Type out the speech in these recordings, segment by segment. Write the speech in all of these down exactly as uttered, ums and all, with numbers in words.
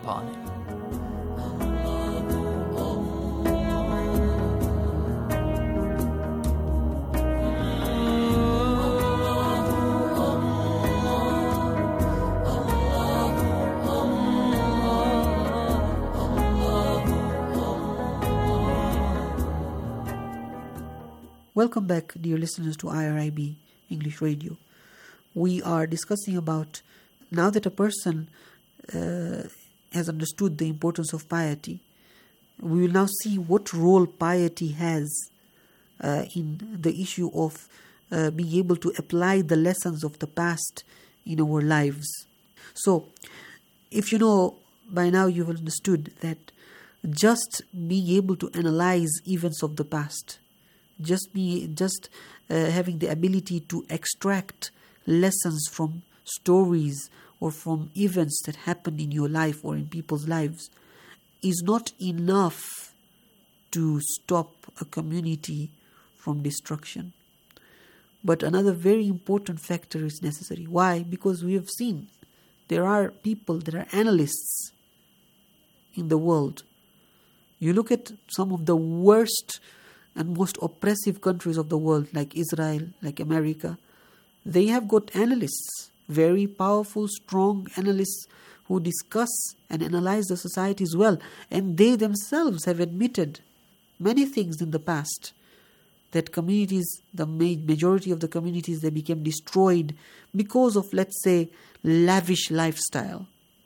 upon it. Welcome back, dear listeners, to I R I B English Radio. We are discussing about, now that a person uh, has understood the importance of piety, we will now see what role piety has uh, in the issue of uh, being able to apply the lessons of the past in our lives. So, if you know, by now you've understood that just being able to analyze events of the past, just be just uh, having the ability to extract lessons from stories or from events that happened in your life or in people's lives is not enough to stop a community from destruction. But another very important factor is necessary. Why? Because we have seen there are people, there are analysts in the world. You look at some of the worst and most oppressive countries of the world, like Israel, like America, they have got analysts, very powerful, strong analysts who discuss and analyze the societies well. And they themselves have admitted many things in the past, that communities, the majority of the communities, they became destroyed because of, let's say, lavish lifestyle.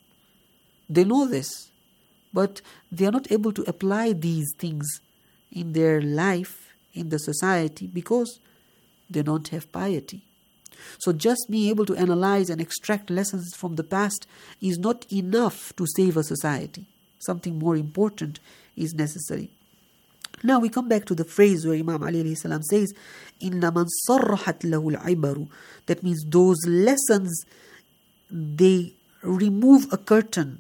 They know this, but they are not able to apply these things in their life, in the society, because they don't have piety. So just being able to analyze and extract lessons from the past is not enough to save a society. Something more important is necessary. Now we come back to the phrase where Imam Ali alayhi salam says, إِنَّ مَنْ صَرَّحَتْ لَهُ الْعِبَرُ. That means those lessons, they remove a curtain.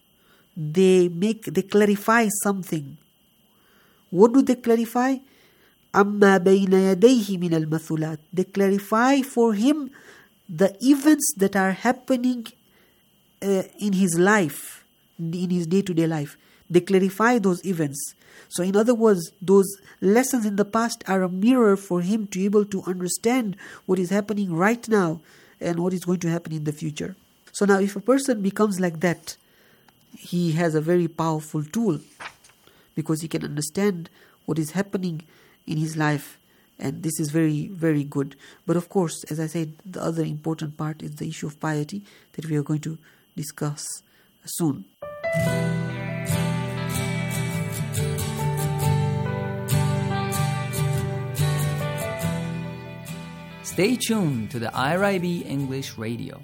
They make, they clarify something. What do they clarify? أَمَّا بَيْنَ يَدَيْهِ مِنَ الْمَثُلَاتِ. They clarify for him the events that are happening uh, in his life, in his day-to-day life. They clarify those events. So in other words, those lessons in the past are a mirror for him to be able to understand what is happening right now and what is going to happen in the future. So now if a person becomes like that, he has a very powerful tool, because he can understand what is happening in his life, and this is very, very good. But of course, as I said, the other important part is the issue of piety that we are going to discuss soon. Stay tuned to the I R I B English Radio.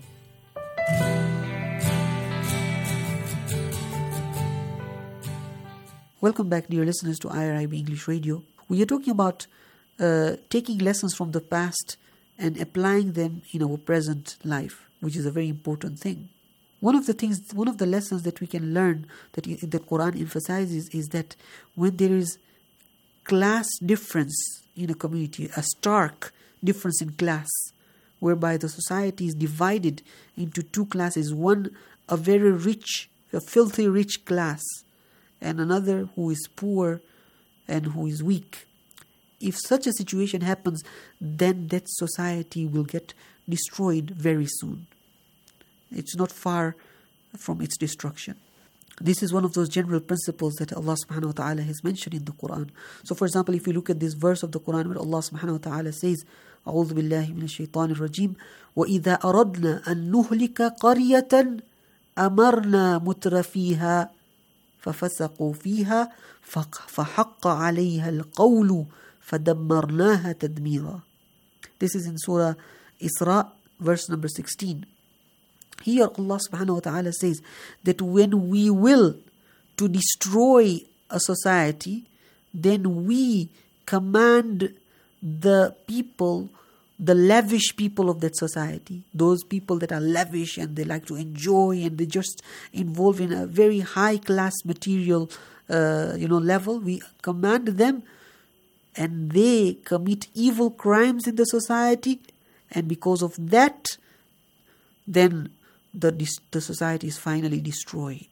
Welcome back, dear listeners, to I R I B English Radio. We are talking about uh, taking lessons from the past and applying them in our present life, which is a very important thing. One of the things, one of the lessons that we can learn that the Quran emphasizes is that when there is class difference in a community, a stark difference in class, whereby the society is divided into two classes, one a very rich, a filthy rich class, and another who is poor and who is weak. If such a situation happens, then that society will get destroyed very soon. It's not far from its destruction. This is one of those general principles that Allah subhanahu wa ta'ala has mentioned in the Quran. So for example, if you look at this verse of the Quran where Allah subhanahu wa ta'ala says, أعوذ بالله من الشيطان الرجيم وإذا أردنا أن نهلك قرية أمرنا متر فيها ففسقوا فيها فحق عليها القول فدمرناها تدميرا. This is in Surah Isra, verse number sixteen. Here Allah subhanahu wa ta'ala says that when we will to destroy a society, then we command the people, the lavish people of that society, those people that are lavish and they like to enjoy and they just involve in a very high class material uh, you know level, we command them and they commit evil crimes in the society, and because of that, then the the society is finally destroyed.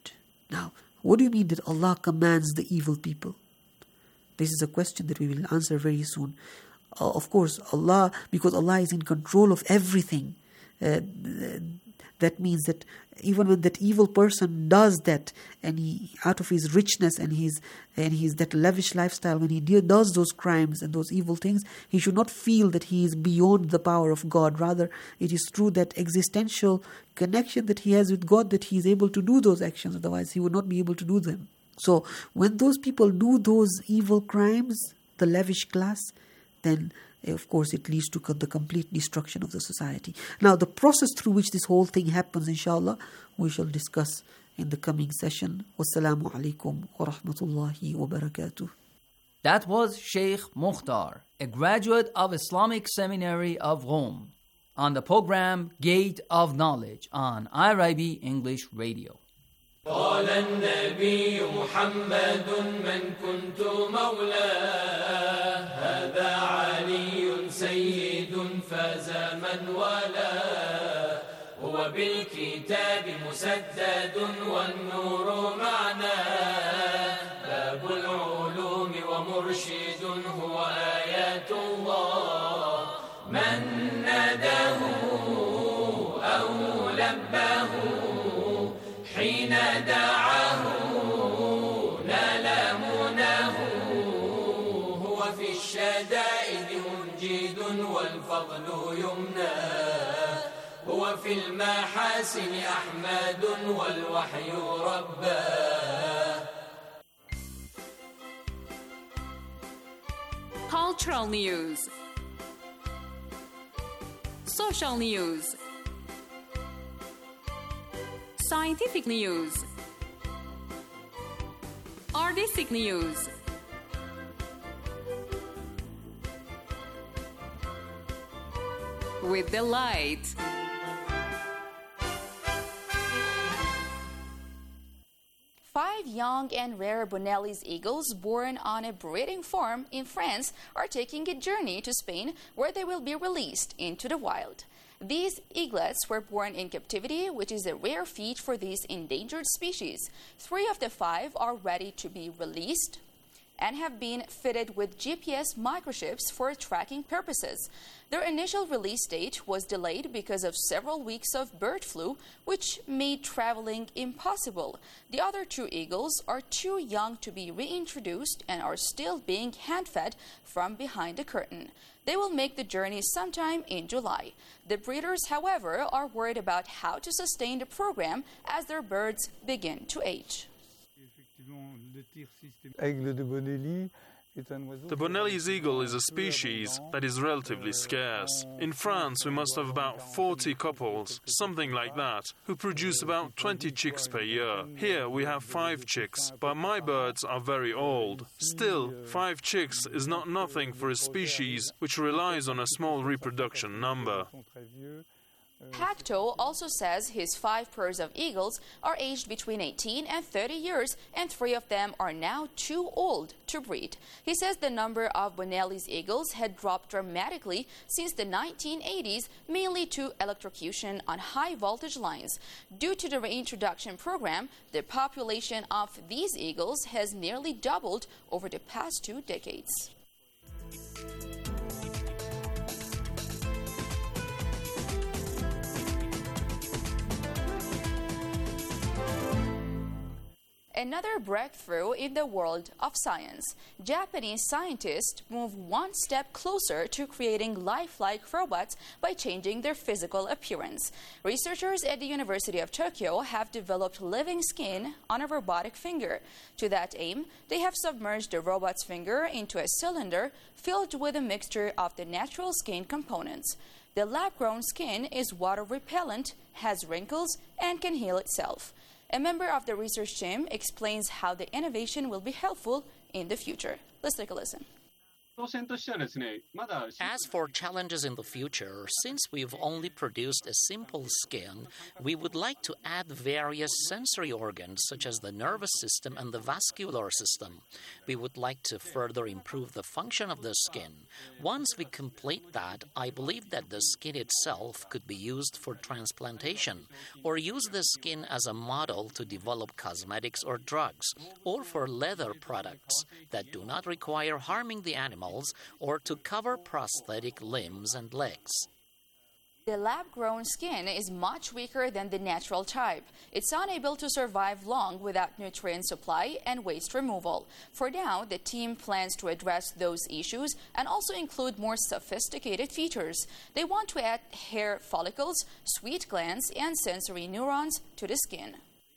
Now, what do you mean that Allah commands the evil people? This is a question that we will answer very soon. Uh, of course, Allah, because Allah is in control of everything, uh, that means that even when that evil person does that, and he, out of his richness and his and his that lavish lifestyle, when he does those crimes and those evil things, he should not feel that he is beyond the power of God. Rather, it is through that existential connection that he has with God that he is able to do those actions. Otherwise, he would not be able to do them. So, when those people do those evil crimes, the lavish class, then of course it leads to the complete destruction of the society. Now, the process through which this whole thing happens, inshallah, we shall discuss in the coming session. Wassalamu alaikum wa rahmatullahi wa barakatuh. That was Sheikh Mukhtar, a graduate of Islamic Seminary of Rome, on the program Gate of Knowledge on I R I B English Radio. قال النبي محمد من كنت مولاه هذا علي سيد فاز من والاه هو بالكتاب مسدد والنور معناه باب العلوم ومرشد هو آيات الله من ناداه أو لباه حين دعاه نال مناه هو في الشدائد منجد والفضل يمناه هو في المحاسن أحمد والوحي رباه. Cultural news, social news, scientific news, artistic news, with delight. Five young and rare Bonelli's eagles born on a breeding farm in France are taking a journey to Spain, where they will be released into the wild. These eaglets were born in captivity, which is a rare feat for these endangered species. Three of the five are ready to be released and have been fitted with G P S microchips for tracking purposes. Their initial release date was delayed because of several weeks of bird flu, which made traveling impossible. The other two eagles are too young to be reintroduced and are still being hand-fed from behind the curtain. They will make the journey sometime in July. The breeders, however, are worried about how to sustain the program as their birds begin to age. The Bonelli's eagle is a species that is relatively scarce. In France, we must have about forty couples, something like that, who produce about twenty chicks per year. Here we have five chicks, but my birds are very old. Still, five chicks is not nothing for a species which relies on a small reproduction number. Pacto also says his five pairs of eagles are aged between eighteen and thirty years, and three of them are now too old to breed. He says the number of Bonelli's eagles had dropped dramatically since the nineteen eighties, mainly to electrocution on high voltage lines. Due to the reintroduction program, the population of these eagles has nearly doubled over the past two decades. Another breakthrough in the world of science. Japanese scientists move one step closer to creating lifelike robots by changing their physical appearance. Researchers at the University of Tokyo have developed living skin on a robotic finger. To that aim, they have submerged the robot's finger into a cylinder filled with a mixture of the natural skin components. The lab-grown skin is water-repellent, has wrinkles, and can heal itself. A member of the research team explains how the innovation will be helpful in the future. Let's take a listen. As for challenges in the future, since we've only produced a simple skin, we would like to add various sensory organs such as the nervous system and the vascular system. We would like to further improve the function of the skin. Once we complete that, I believe that the skin itself could be used for transplantation, or use the skin as a model to develop cosmetics or drugs, or for leather products that do not require harming the animals or to cover prosthetic limbs and legs. The lab-grown skin is much weaker than the natural type. It's unable to survive long without nutrient supply and waste removal. For now, the team plans to address those issues and also include more sophisticated features. They want to add hair follicles, sweat glands, and sensory neurons to the skin.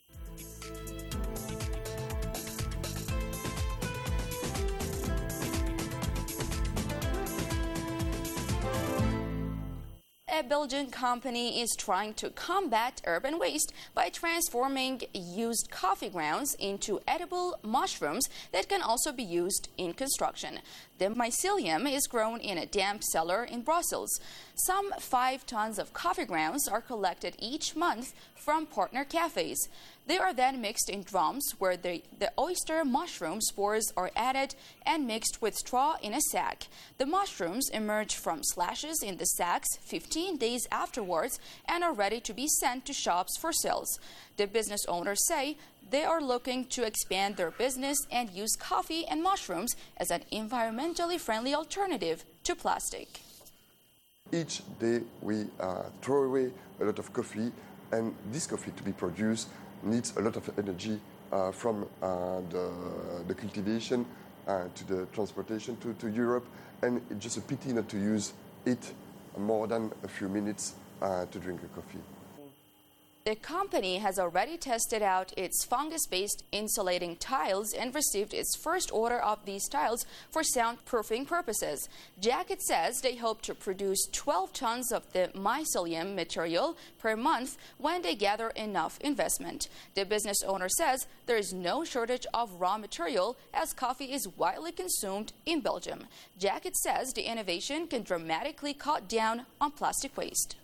A Belgian company is trying to combat urban waste by transforming used coffee grounds into edible mushrooms that can also be used in construction. The mycelium is grown in a damp cellar in Brussels. Some five tons of coffee grounds are collected each month from partner cafes. They are then mixed in drums where the, the oyster mushroom spores are added and mixed with straw in a sack. The mushrooms emerge from slashes in the sacks fifteen days afterwards and are ready to be sent to shops for sales. The business owners say they are looking to expand their business and use coffee and mushrooms as an environmentally friendly alternative to plastic. Each day we uh, throw away a lot of coffee, and this coffee to be produced needs a lot of energy uh, from uh, the, the cultivation uh, to the transportation to, to Europe, and it's just a pity not to use it more than a few minutes uh, to drink a coffee. The company has already tested out its fungus-based insulating tiles and received its first order of these tiles for soundproofing purposes. Jacket says they hope to produce twelve tons of the mycelium material per month when they gather enough investment. The business owner says there is no shortage of raw material as coffee is widely consumed in Belgium. Jacket says the innovation can dramatically cut down on plastic waste.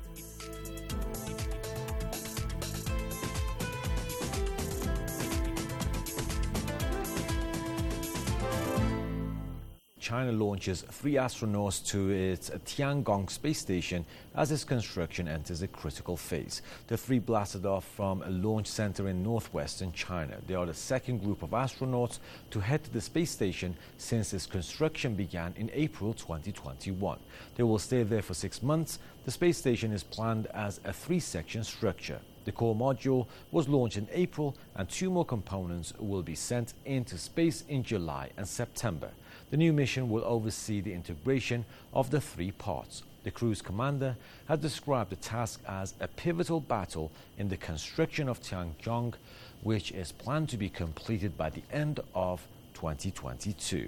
China launches three astronauts to its Tiangong space station as its construction enters a critical phase. The three blasted off from a launch center in northwestern China. They are the second group of astronauts to head to the space station since its construction began in April twenty twenty-one. They will stay there for six months. The space station is planned as a three-section structure. The core module was launched in April, and two more components will be sent into space in July and September. The new mission will oversee the integration of the three parts. The crew's commander has described the task as a pivotal battle in the construction of Tiangong, which is planned to be completed by the end of twenty twenty-two.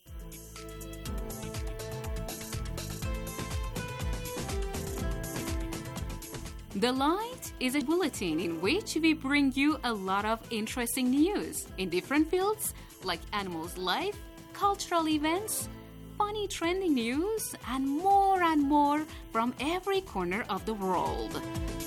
The Light is a bulletin in which we bring you a lot of interesting news in different fields like animals' life, cultural events, funny trending news, and more and more from every corner of the world.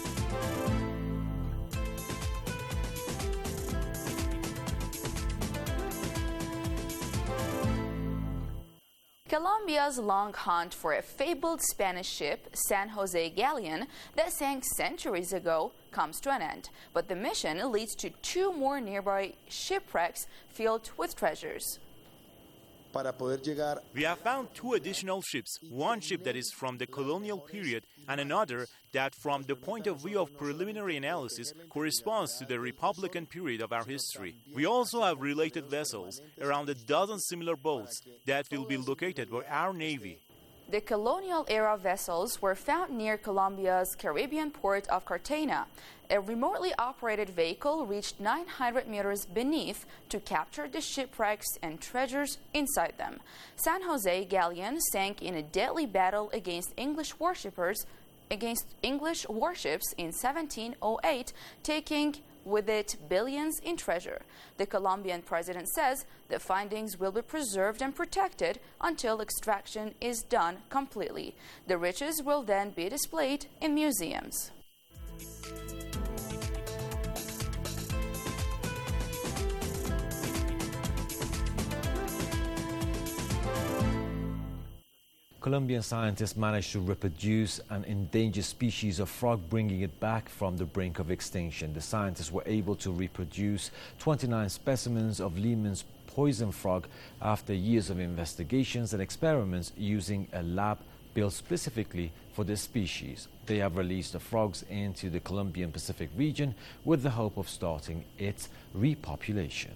Colombia's long hunt for a fabled Spanish ship, San Jose Galleon, that sank centuries ago, comes to an end. But the mission leads to two more nearby shipwrecks filled with treasures. We have found two additional ships, one ship that is from the colonial period and another that, from the point of view of preliminary analysis, corresponds to the Republican period of our history. We also have related vessels, around a dozen similar boats, that will be located by our Navy. The colonial-era vessels were found near Colombia's Caribbean port of Cartagena. A remotely operated vehicle reached nine hundred meters beneath to capture the shipwrecks and treasures inside them. San Jose Galleon sank in a deadly battle against English worshippers against English warships in seventeen oh eight, taking with it billions in treasure. The Colombian president says the findings will be preserved and protected until extraction is done completely. The riches will then be displayed in museums. Colombian scientists managed to reproduce an endangered species of frog, bringing it back from the brink of extinction. The scientists were able to reproduce twenty-nine specimens of Lehmann's poison frog after years of investigations and experiments using a lab built specifically for this species. They have released the frogs into the Colombian Pacific region with the hope of starting its repopulation.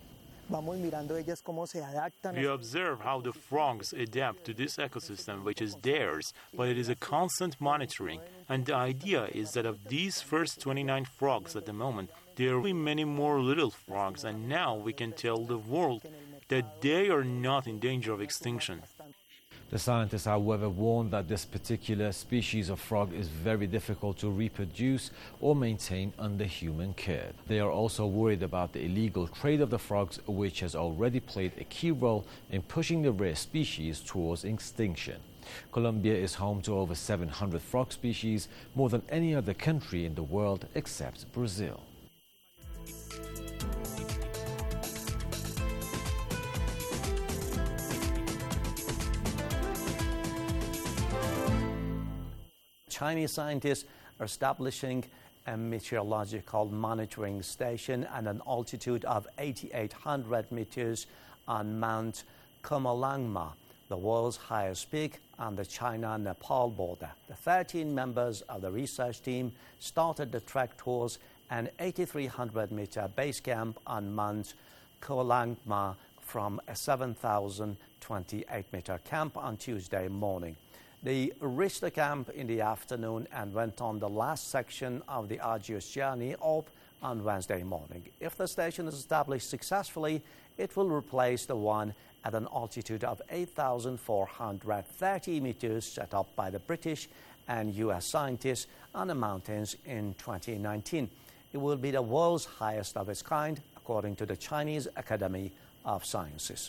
We observe how the frogs adapt to this ecosystem, which is theirs, but it is a constant monitoring. And the idea is that of these first twenty-nine frogs at the moment, there will be many more little frogs, and now we can tell the world that they are not in danger of extinction. The scientists, however, warn that this particular species of frog is very difficult to reproduce or maintain under human care. They are also worried about the illegal trade of the frogs, which has already played a key role in pushing the rare species towards extinction. Colombia is home to over seven hundred frog species, more than any other country in the world except Brazil. Chinese scientists are establishing a meteorological monitoring station at an altitude of eighty-eight hundred meters on Mount Comolangma, the world's highest peak on the China-Nepal border. The thirteen members of the research team started the trek towards an eighty-three hundred meter base camp on Mount Comolangma from a seven thousand twenty-eight meter camp on Tuesday morning. They reached the camp in the afternoon and went on the last section of the arduous journey up on Wednesday morning. If the station is established successfully, it will replace the one at an altitude of eight thousand four hundred thirty meters set up by the British and U S scientists on the mountains in twenty nineteen. It will be the world's highest of its kind, according to the Chinese Academy of Sciences.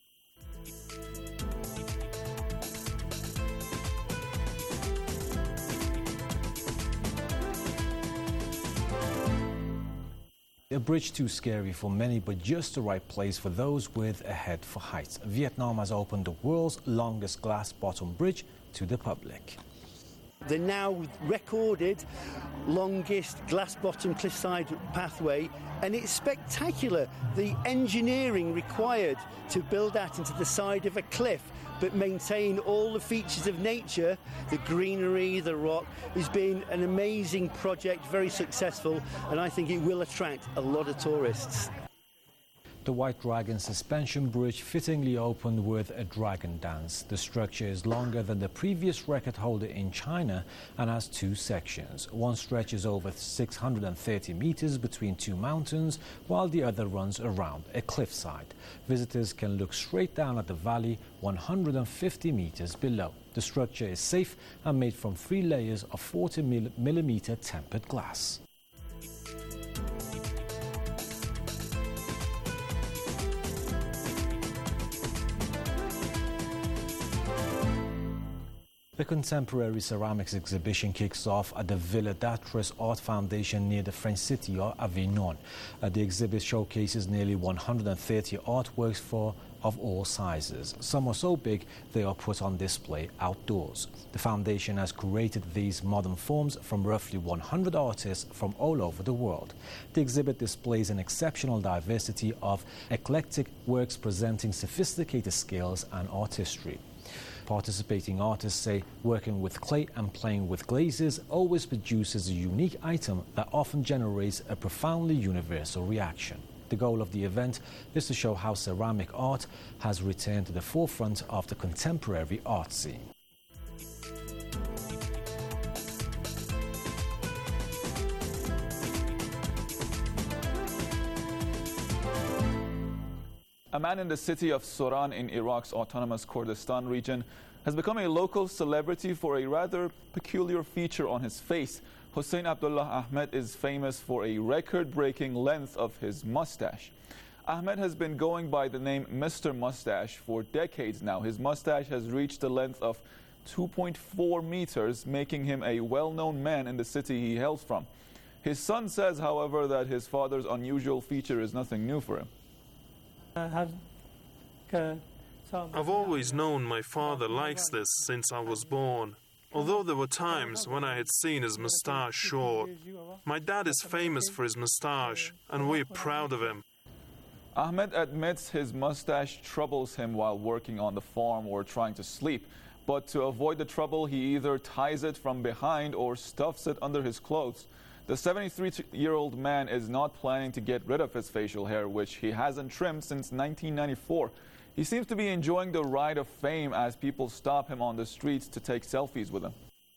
A bridge too scary for many, but just the right place for those with a head for heights. Vietnam has opened the world's longest glass-bottom bridge to the public. The now recorded longest glass-bottom cliffside pathway, and it's spectacular. The engineering required to build that into the side of a cliff but maintain all the features of nature, the greenery, the rock, has been an amazing project, very successful, and I think it will attract a lot of tourists. The White Dragon suspension bridge fittingly opened with a dragon dance. The structure is longer than the previous record holder in China and has two sections. One stretches over six hundred thirty meters between two mountains, while the other runs around a cliffside. Visitors can look straight down at the valley one hundred fifty meters below. The structure is safe and made from three layers of forty millimeter tempered glass. The Contemporary Ceramics exhibition kicks off at the Villa d'Artres Art Foundation near the French city of Avignon. Uh, the exhibit showcases nearly one hundred thirty artworks for of all sizes. Some are so big they are put on display outdoors. The foundation has curated these modern forms from roughly one hundred artists from all over the world. The exhibit displays an exceptional diversity of eclectic works presenting sophisticated skills and artistry. Participating artists say working with clay and playing with glazes always produces a unique item that often generates a profoundly universal reaction. The goal of the event is to show how ceramic art has returned to the forefront of the contemporary art scene. A man in the city of Soran in Iraq's autonomous Kurdistan region has become a local celebrity for a rather peculiar feature on his face. Hussein Abdullah Ahmed is famous for a record-breaking length of his mustache. Ahmed has been going by the name Mister Mustache for decades now. His mustache has reached a length of two point four meters, making him a well-known man in the city he hails from. His son says, however, that his father's unusual feature is nothing new for him. I've always known my father likes this since I was born, although there were times when I had seen his moustache short. My dad is famous for his moustache, and we're proud of him. Ahmed admits his mustache troubles him while working on the farm or trying to sleep, but to avoid the trouble, he either ties it from behind or stuffs it under his clothes. The seventy-three-year-old man is not planning to get rid of his facial hair, which he hasn't trimmed since nineteen ninety-four. He seems to be enjoying the ride of fame as people stop him on the streets to take selfies with him.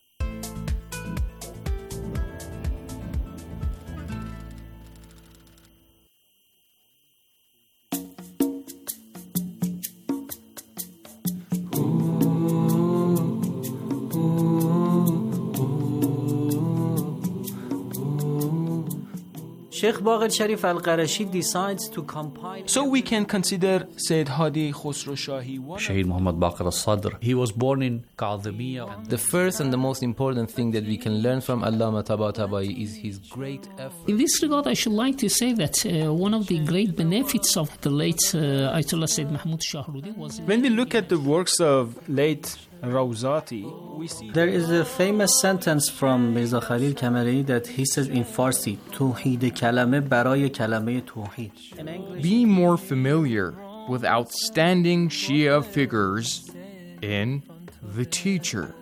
Sheikh Baqir Sharif Al-Qarashi decides to compile. So we can consider Sayyid Hadi Khosrow Shahi. Shahid Muhammad Baqir Al-Sadr. He was born in Kadhimiya. The first and the most important thing that we can learn from Allama Tabatabai is his great effort. In this regard, I should like to say that uh, one of the great benefits of the late uh, Ayatollah Sayyid Mahmoud Shahrudi was... When we look at the works of late Rawzati, we see... There is a famous sentence from Mirza Khalil Kamari that he says in Farsi, Tawheed kalame baraye kalame tawheed. Be more familiar with outstanding Shia figures in The Teacher.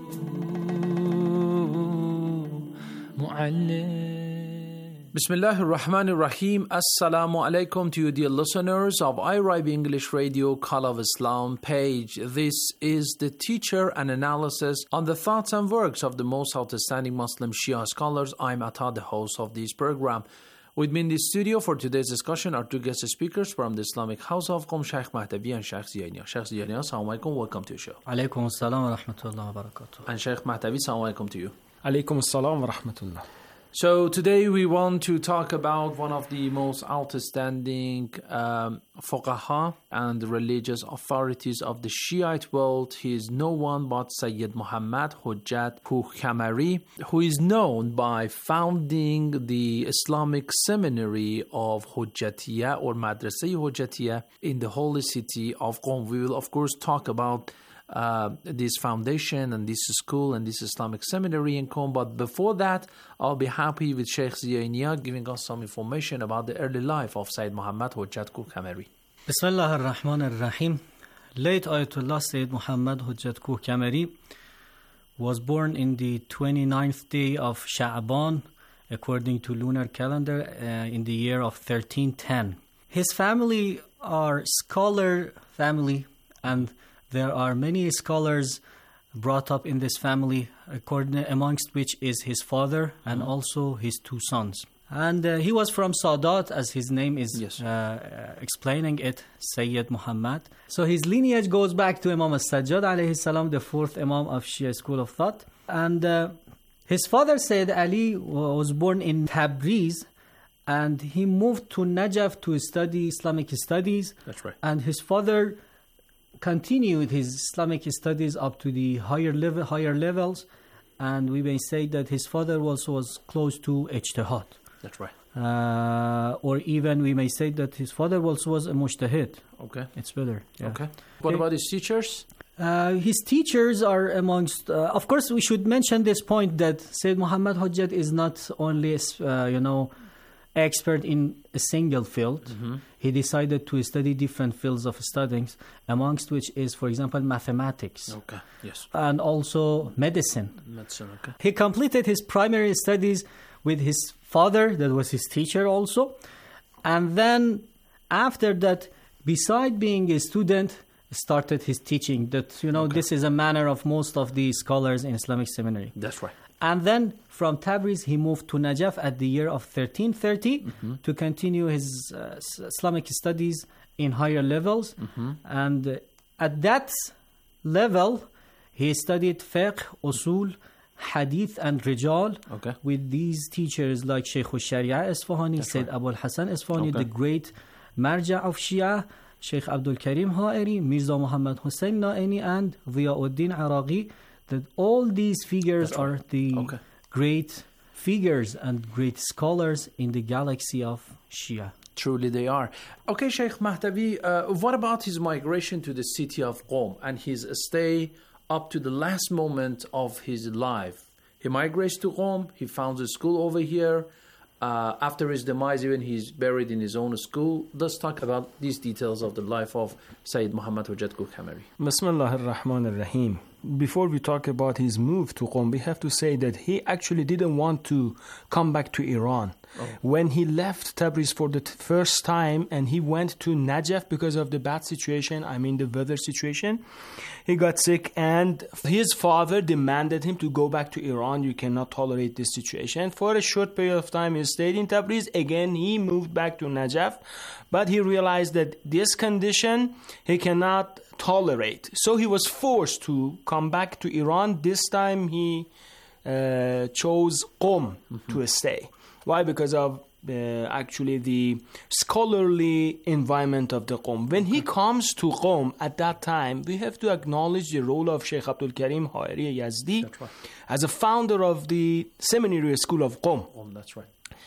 Bismillahir Rahmanir Rahim. Assalamu alaikum to you, dear listeners of I R I B English Radio Call of Islam page. This is The Teacher, an analysis on the thoughts and works of the most outstanding Muslim Shia scholars. I'm Atta, the host of this program. With me in the studio for today's discussion are two guest speakers from the Islamic House of Qom, Sheikh Mahtavi and Sheikh Ziyania. Sheikh Ziyania, assalamu alaikum, welcome to the show. Alaikum assalam wa rahmatullahi wa barakatuh. And Sheikh Mahtavi, assalamu alaikum to you. Alaikum assalam wa rahmatullah. So today we want to talk about one of the most outstanding um, fuqaha and religious authorities of the Shiite world. He is no one but Sayyid Muhammad Hujjat Kuh-Kamari, who is known by founding the Islamic seminary of Hujjatiyya or Madrasa Hujjatiyya in the holy city of Qom. We will of course talk about Uh, this foundation and this school and this Islamic seminary in Qom. But before that, I'll be happy with Sheikh Ziyania giving us some information about the early life of Sayyid Muhammad Hujjat Kuh-Kamari. Bismillah ar-Rahman ar-Rahim. Late Ayatollah Sayyid Muhammad Hujjat Kuh-Kamari was born in the twenty-ninth day of Sha'ban, according to lunar calendar, uh, in the year of thirteen ten. His family are scholar family, and there are many scholars brought up in this family, according, amongst which is his father and also his two sons. And uh, he was from Sadat, as his name is yes. uh, uh, explaining it, Sayyid Muhammad. So his lineage goes back to Imam al-Sajjad alayhi salam, the fourth Imam of Shia school of thought. And uh, his father, Sayyid Ali, was born in Tabriz, and he moved to Najaf to study Islamic studies. That's right. And his father continued his Islamic studies up to the higher level, higher levels, and we may say that his father also was close to ijtihad. That's right. Uh, or even we may say that his father also was a mujtahid. Okay. It's better. Yeah. Okay. What about his teachers? Uh, his teachers are amongst, uh, of course, we should mention this point that Sayyid Muhammad Hujjat is not only, uh, you know, expert in a single field. Mm-hmm. He decided to study different fields of studies, amongst which is, for example, mathematics. Okay, yes. And also medicine. Medicine, okay. He completed his primary studies with his father, that was his teacher also. And then after that, beside being a student, started his teaching. That, you know, okay. This is a manner of most of the scholars in Islamic seminary. That's right. And then from Tabriz, he moved to Najaf at the year of thirteen thirty mm-hmm. to continue his uh, Islamic studies in higher levels. Mm-hmm. And uh, at that level, he studied fiqh, usul, Hadith and Rijal okay. with these teachers like Shaykh al-Sharia Isfahani, Sayyid right. Abu al-Hasan Isfahani, okay. the great Marja of Shia, Shaykh Abdul Karim Ha'iri, Mirza Muhammad Hussein Na'ini, and Ziyauddin Iraqi. That all these figures That's are right. the okay. great figures and great scholars in the galaxy of Shia. Truly they are. Okay, Sheikh Mahdavi, uh, what about his migration to the city of Qom and his stay up to the last moment of his life? He migrates to Qom, he founds a school over here. Uh, after his demise, even he's buried in his own school. Let's talk about these details of the life of Sayyid Muhammad Hujjat Kamari. Bismillah ar-Rahman ar-Rahim. Before we talk about his move to Qom, we have to say that he actually didn't want to come back to Iran. Oh. When he left Tabriz for the t- first time and he went to Najaf because of the bad situation, I mean the weather situation, he got sick and his father demanded him to go back to Iran. You cannot tolerate this situation. For a short period of time he stayed in Tabriz. Again, he moved back to Najaf, but he realized that this condition he cannot tolerate. So he was forced to come back to Iran. This time he uh, chose Qom mm-hmm. to stay. Why? Because of uh, actually the scholarly environment of the Qom. When he comes to Qom at that time, we have to acknowledge the role of Shaykh Abdul Karim Ha'iri Yazdi right. as a founder of the seminary school of Qom. Qom, that's right.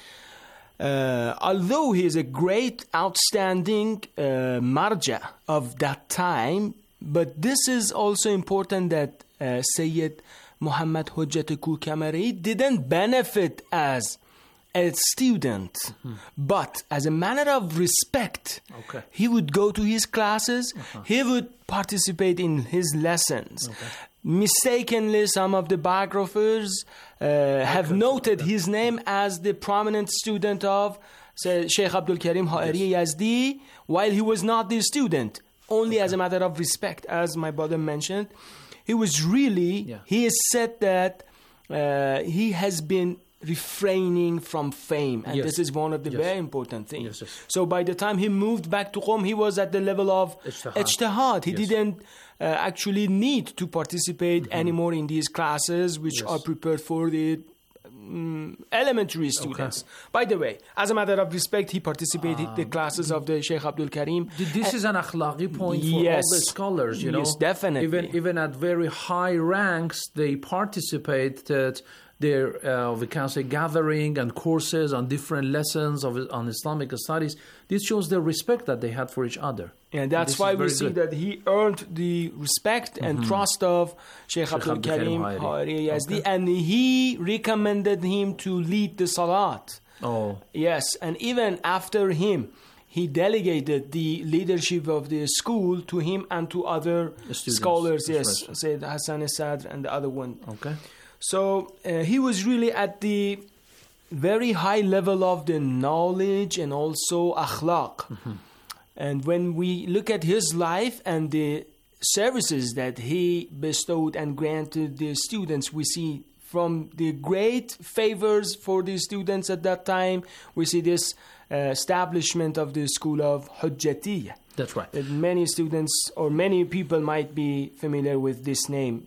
Uh, although he is a great, outstanding uh, marja of that time, but this is also important that uh, Sayyid Muhammad Hujjat Kamari didn't benefit as a student, mm-hmm. but as a matter of respect, okay. he would go to his classes, uh-huh. he would participate in his lessons. Okay. Mistakenly, some of the biographers uh, have noted his name as the prominent student of say, Shaykh Abdul Karim Ha'iri yes. Yazdi, while he was not the student, only okay. as a matter of respect, as my brother mentioned. He was really, yeah. he has said that uh, he has been refraining from fame, and yes. this is one of the yes. very important things. Yes, yes. So by the time he moved back to Qom, he was at the level of ijtihad. ijtihad. He yes. didn't uh, actually need to participate mm-hmm. anymore in these classes, which yes. are prepared for the um, elementary students. Okay. By the way, as a matter of respect, he participated um, in the classes of the Shaykh Abdul Karim. This is an akhlaqi point for yes. all the scholars, you know. Yes, definitely. Even, even at very high ranks, they participated. Their, uh, we can say, gathering and courses on different lessons of on Islamic studies. This shows the respect that they had for each other. And that's why we see good. that he earned the respect mm-hmm. and trust of Shaykh, Shaykh Abdul Karim Ha'iri Yazdi, okay. and he recommended him to lead the Salat. Oh. Yes, and even after him, he delegated the leadership of the school to him and to other Students. scholars. That's yes, right. Sayyid Hassan Sadr and the other one. Okay. So uh, he was really at the very high level of the knowledge and also akhlaq. Mm-hmm. And when we look at his life and the services that he bestowed and granted the students, we see from the great favors for the students at that time, we see this uh, establishment of the school of Hujjatiyya. That's right. That many students or many people might be familiar with this name.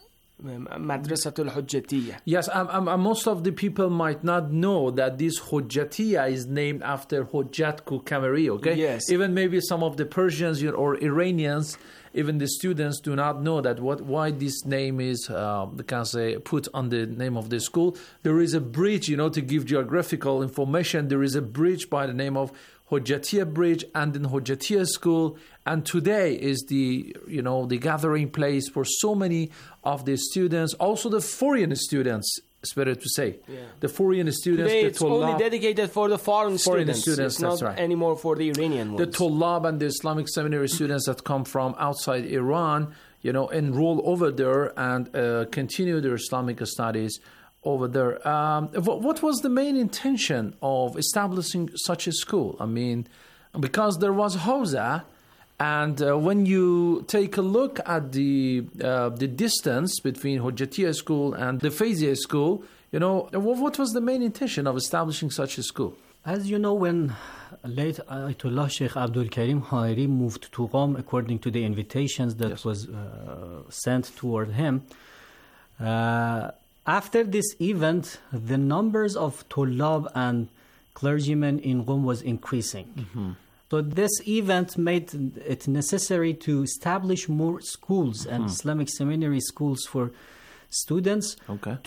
Madrasatul Hujjatiyya. Yes, um, um, most of the people might not know that this Hujjatiyya is named after Hujjat Kamari, okay? Yes. Even maybe some of the Persians or Iranians, even the students do not know that what why this name is, uh, they can say, put on the name of the school. There is a bridge, you know, to give geographical information. There is a bridge by the name of Hujjatiyya Bridge and then Hujjatiyya School, and today is the you know the gathering place for so many of the students, also the foreign students. It's better to say yeah. the foreign students. Today the it's only dedicated for the foreign, foreign students. students. It's that's not right. anymore for the Iranian ones. The Tullab and the Islamic seminary students that come from outside Iran, you know, enroll over there and uh, continue their Islamic studies over there. Um, what was the main intention of establishing such a school? I mean, because there was Hawza, and uh, when you take a look at the uh, the distance between Hujjatiyya School and the Fayziyya School, you know, what was the main intention of establishing such a school? As you know, when late Ayatollah Shaykh Abdul Karim Ha'iri moved to Qom, according to the invitations that yes. was uh, sent toward him, uh, after this event, the numbers of Tullab and clergymen in Qom was increasing. Mm-hmm. So this event made it necessary to establish more schools and Mhm. Islamic seminary schools for students Okay.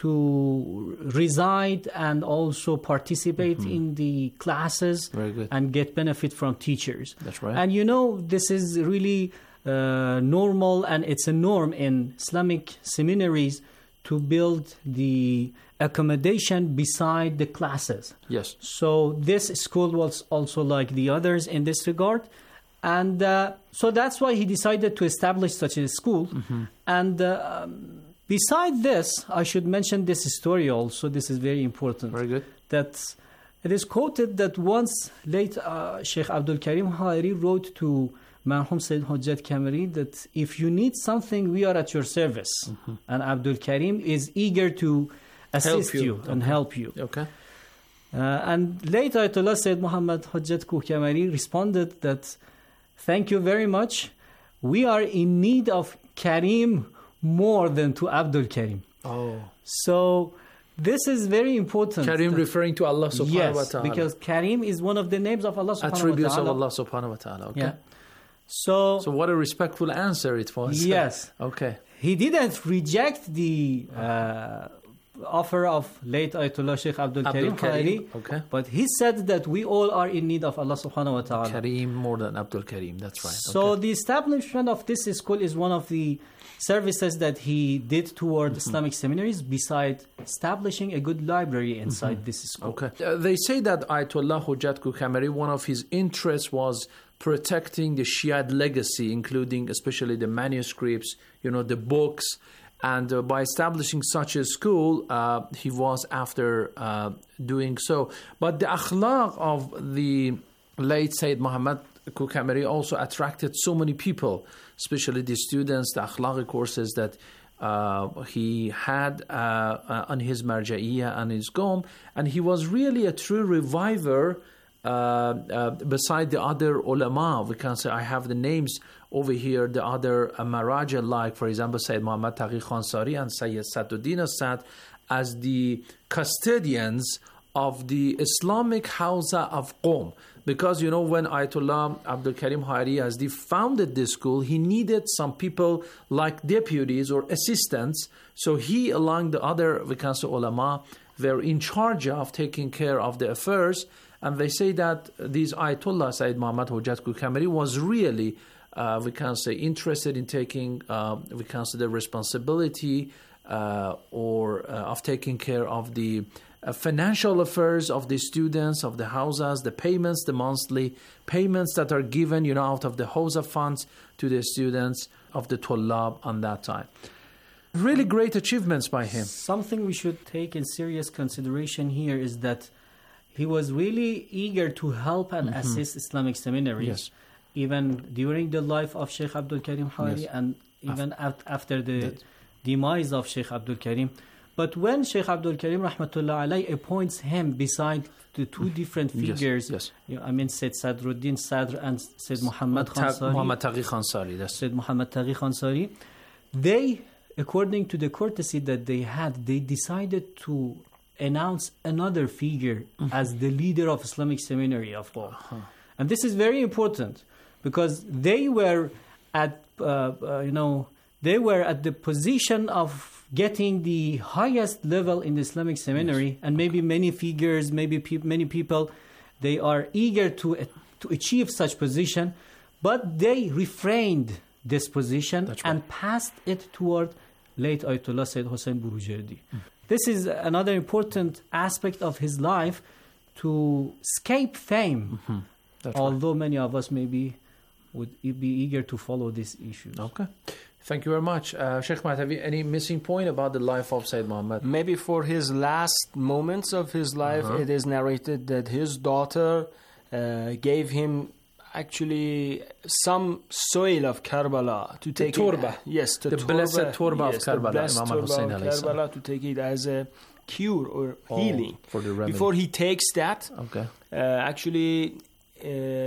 to reside and also participate Mhm. in the classes Very good. and get benefit from teachers. That's right. And you know, this is really uh, normal, and it's a norm in Islamic seminaries to build the accommodation beside the classes. Yes. So this school was also like the others in this regard. And uh, so that's why he decided to establish such a school. Mm-hmm. And uh, um, beside this, I should mention this story also. This is very important. Very good. That it is quoted that once late uh, Sheikh Abdul Karim Hairi wrote to Marhum Sayyid Hujjat Kamari that if you need something, we are at your service. Mm-hmm. And Abdul Karim is eager to assist Help you. you, and Okay. help you. Okay. Uh, and late Ayatollah Sayyid Muhammad Hujjat Kuh Kamari responded that, thank you very much. We are in need of Karim more than to Abdul Karim. Oh. So this is very important. Karim that- referring to Allah subhanahu yes, wa ta'ala. because Karim is one of the names of Allah subhanahu Attributes wa of ta'ala. Allah subhanahu wa ta'ala. Okay. Yeah. So, So what a respectful answer it was. Yes. Okay. he didn't reject the uh, offer of late Ayatollah Sheikh Abdul, Abdul Karim Karim, Khairi, okay. but he said that we all are in need of Allah subhanahu wa ta'ala. Karim more than Abdul Karim. That's right. So okay. the establishment of this school is one of the services that he did toward Mm-hmm. Islamic seminaries, beside establishing a good library inside Mhm. this school. Okay. Uh, they say that Ayatollah Hujjat Kuh Kamari, one of his interests was protecting the Shiite legacy, including especially the manuscripts, you know, the books. And uh, by establishing such a school, uh, he was after uh, doing so. But the akhlaq of the late Sayyid Muhammad Kuh Kamari also attracted so many people, especially the students, the akhlaq courses that uh, he had uh, uh, on his marja'iyah and his Qom. And he was really a true reviver uh, uh, beside the other ulama. We can say, I have the names over here, the other uh, maraja, like, for example, Sayyid Muhammad Taqi Khansari and Sayyid Saduddin Asad, as the custodians of the Islamic Hawza of Qom. Because, you know, when Ayatollah Abdul Karim Hairi, as they founded this school, he needed some people like deputies or assistants. So he, along the other, we can say, ulama, were in charge of taking care of the affairs. And they say that these Ayatollah Sayyid Muhammad Hujjat Kuh Kamari was really, uh, we can say, interested in taking, uh, we can say, the responsibility uh, or uh, of taking care of the uh, financial affairs of the students, of the houses, the payments, the monthly payments that are given, you know, out of the Hawza funds to the students of the Tullab on that time. Really great achievements by him. Something we should take in serious consideration here is that he was really eager to help and Mhm. assist Islamic seminaries, Yes. even during the life of Sheikh Abdul Karim Hairi, Yes. and even af- after the That- demise of Sheikh Abdul Karim. But when Sheikh Abdul Karim Rahmatullah Alayh appoints him beside the two different Yes, figures, yes. you know, I mean Sayyid Sadruddin Sadr and Sayyid Muhammad Ta- Khansari, Muhammad Taqi Khansari, that's Sayyid Muhammad Taqi Khansari, they, according to the courtesy that they had, they decided to announce another figure Mhm. as the leader of Islamic Seminary of Qom. And this is very important because they were at, uh, uh, you know, they were at the position of getting the highest level in the Islamic Seminary, and maybe many figures, maybe pe- many people, they are eager to uh, to achieve such position, but they refrained this position and passed it toward late Ayatollah Sayyid Hossein Burujerdi. This is another important aspect of his life, to escape fame, Mhm. That's although many of us maybe would e- be eager to follow these issues. Okay. Thank you very much. Uh, Sheikh Mahat, have you any missing point about the life of Sayyid Muhammad? Maybe for his last moments of his life, Uh-huh. it is narrated that his daughter uh, gave him actually some soil of Karbala to The take turba. it. Yes, The blessed turba of yes, Karbala, the blessed Imam turba Hussein of alayhi salam. Karbala, to take it as a cure or Oh, healing. for the remedy. Before he takes that, Okay. uh, actually, uh,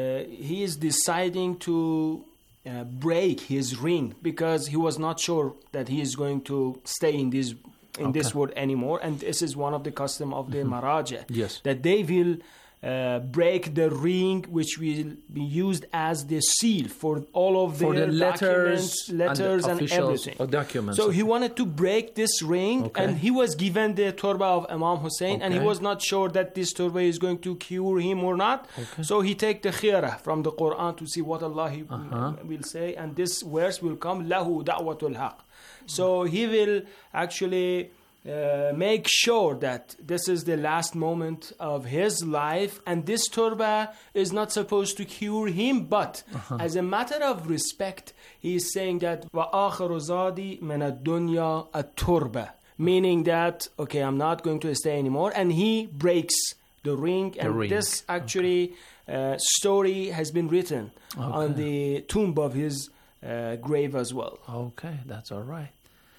he is deciding to uh, break his ring because he was not sure that he is going to stay in this in Okay. this world anymore, and this is one of the custom of the Mhm. Maraja. Yes. That they will uh, break the ring which will be used as the seal for all of For their the letters documents, and the letters and, officials everything. or documents. So he wanted to break this ring, Okay. and he was given the turba of Imam Hussein, and he Okay. was not sure that this turba is going to cure him or not. Okay. So he take the khira from the Quran to see what Allah he Uh-huh. will say, and this verse will come, lahu da'watul haq. So he will actually uh, make sure that this is the last moment of his life, and this turba is not supposed to cure him, but Uh-huh. as a matter of respect, he is saying that وَآخَرُ زَادِي مِنَ الدُّنْيَا التُّرْبَةِ, meaning that, okay, I'm not going to stay anymore, and he breaks the ring, and ring. this actually uh, story has been written on Okay. the tomb of his uh, grave as well. Okay, that's all right.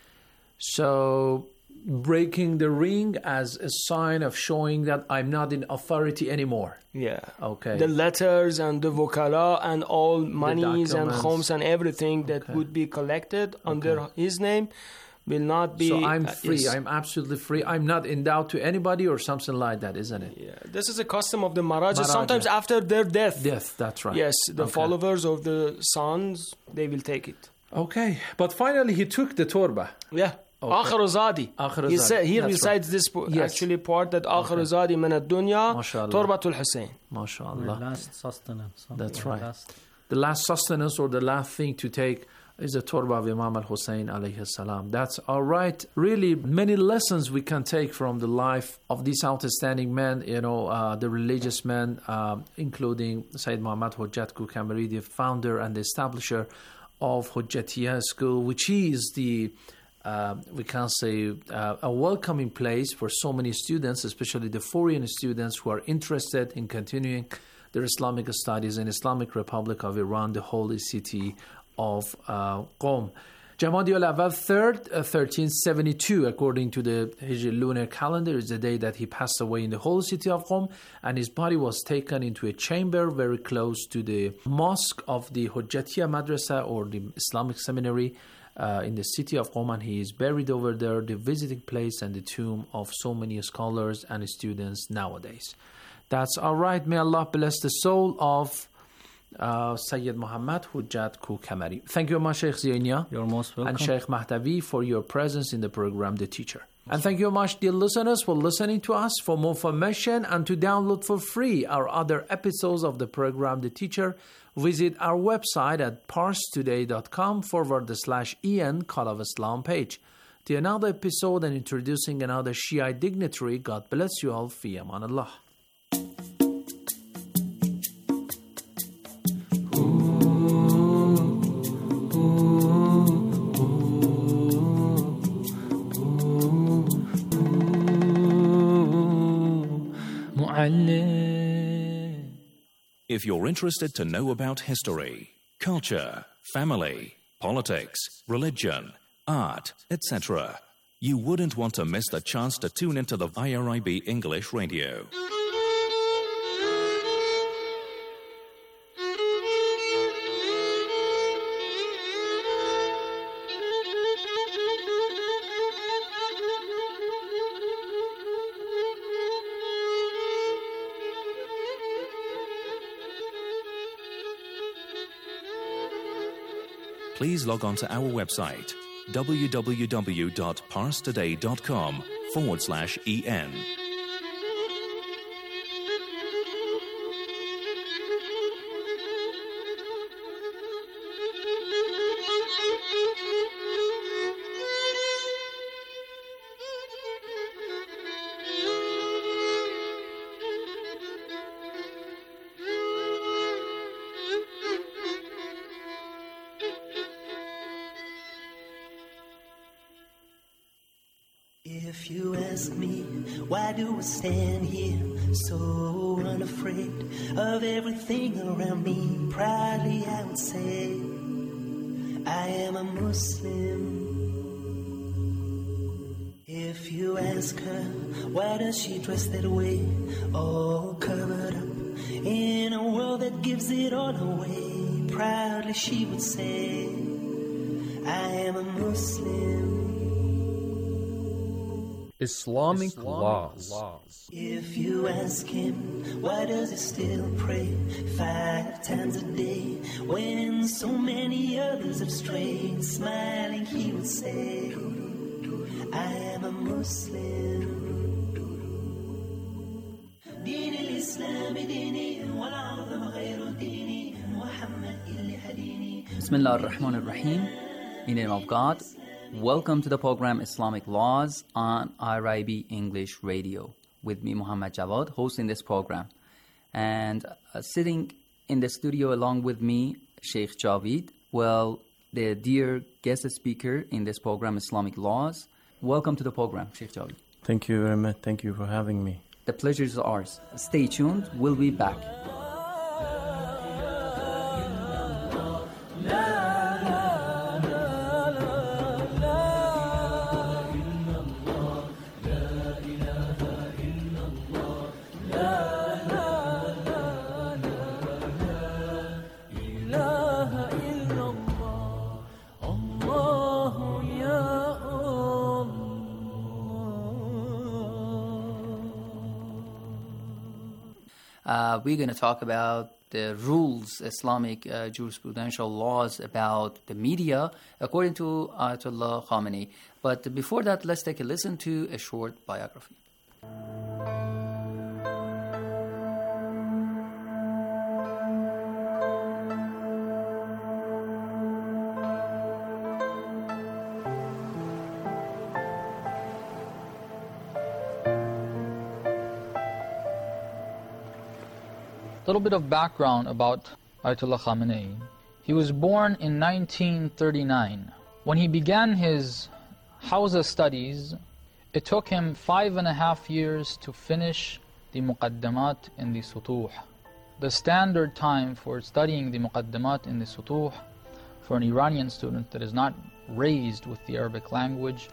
So, breaking the ring as a sign of showing that I'm not in authority anymore. Yeah. Okay. The letters and the vokala and all monies and documents. khoms and everything that would be collected under his name will not be. So I'm uh, free. yes. I'm absolutely free. I'm not endowed to anybody or something like that, isn't it? Yeah. This is a custom of the Maharajas. Maharaja. Sometimes after their death. Death, that's right. Yes, the Okay. followers of the sons, they will take it. Okay, but finally he took the turba. Yeah. Okay. Akhiru Zadi. Akhiru He Zadi. said, here That's besides right. this po- Yes. actually part that Akhiru Zadi min ad-dunya MashaAllah. turbatul Hussein. MashaAllah. Last sustenance. That's Yeah, right. last- The last sustenance or the last thing to take is the turba of Imam al-Hussein alayhi salam. That's all right. Really, many lessons we can take from the life of these outstanding men, you know, uh, the religious men, uh, including Sayyid Muhammad Hujjat Kukamari, the founder and the establisher of Hujjatiyah School, which is the Uh, we can say uh, a welcoming place for so many students, especially the foreign students who are interested in continuing their Islamic studies in Islamic Republic of Iran, the holy city of uh, Qom. Jamadi al-Awwal third, uh, thirteen seventy-two, according to the Hijri lunar calendar, is the day that he passed away in the holy city of Qom, and his body was taken into a chamber very close to the mosque of the Hujjatiyah Madrasa or the Islamic Seminary, Uh, in the city of Qom, and he is buried over there, the visiting place and the tomb of so many scholars and students nowadays. That's all right. May Allah bless the soul of uh, Sayyid Muhammad Hujjat Kukamari. Thank you, much, Sheikh Ziyania. You're most welcome. And Sheikh Mahtavi for your presence in the program, The Teacher. And thank you much, dear listeners, for listening to us. For more information and to download for free our other episodes of the program, The Teacher, visit our website at parstoday.com forward slash en Call of Islam page. To another episode and introducing another Shiite dignitary, God bless you all. Fi aman Allah. If you're interested to know about history, culture, family, politics, religion, art, et cetera, you wouldn't want to miss the chance to tune into the I R I B English Radio. Please log on to our website, www.parstoday.com forward slash en. If you ask me, why do I stand here so unafraid of everything around me? Proudly I would say, I am a Muslim. If you ask her, why does she dress that way, all covered up in a world that gives it all away? Proudly she would say, I am a Muslim. Islamic, Islamic laws. laws. If you ask him, why does he still pray five times a day when so many others have strayed? Smiling, he would say, I am a Muslim. دين الإسلام ديني والعظم غير ديني محمد اللي هديني. Bismillah ar-Rahman ar-Rahim. In the name of God. Welcome to the program Islamic Laws on R I B English Radio with me, Muhammad Jawad, hosting this program. And uh, sitting in the studio along with me, Sheikh Javid, well, the dear guest speaker in this program, Islamic Laws. Welcome to the program, Sheikh Javid. Thank you very much. Thank you for having me. The pleasure is ours. Stay tuned. We'll be back. Uh, we're going to talk about the rules, Islamic uh, jurisprudential laws about the media, according to Ayatollah Khamenei. But before that, let's take a listen to a short biography. A little bit of background about Ayatollah Khamenei. He was born in nineteen thirty-nine. When he began his Hawza studies, it took him five and a half years to finish the Muqaddamat in the Sutuh. The standard time for studying the Muqaddamat in the Sutuh for an Iranian student that is not raised with the Arabic language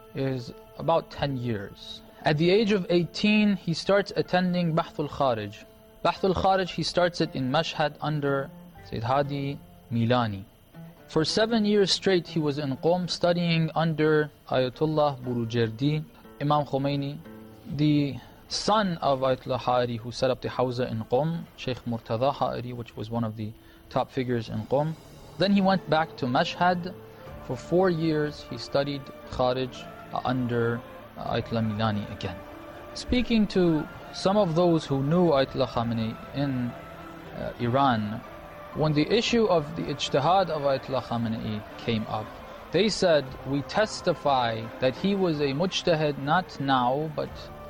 is about ten years. At the age of eighteen, he starts attending Bahth al-Kharij. Bahth al-Kharij, he starts it in Mashhad under Sayyid Hadi Milani. For seven years straight, he was in Qom studying under Ayatollah Burujerdi, Imam Khomeini, the son of Ayatollah Ha'ari, who set up the Hawza in Qom, Sheikh Murtada Ha'ari, which was one of the top figures in Qom. Then he went back to Mashhad. For four years, he studied Kharij under Ayatollah Milani again. Speaking to some of those who knew Ayatollah Khamenei in uh, Iran, when the issue of the ijtihad of Ayatollah Khamenei came up, they said, we testify that he was a mujtahid not now, but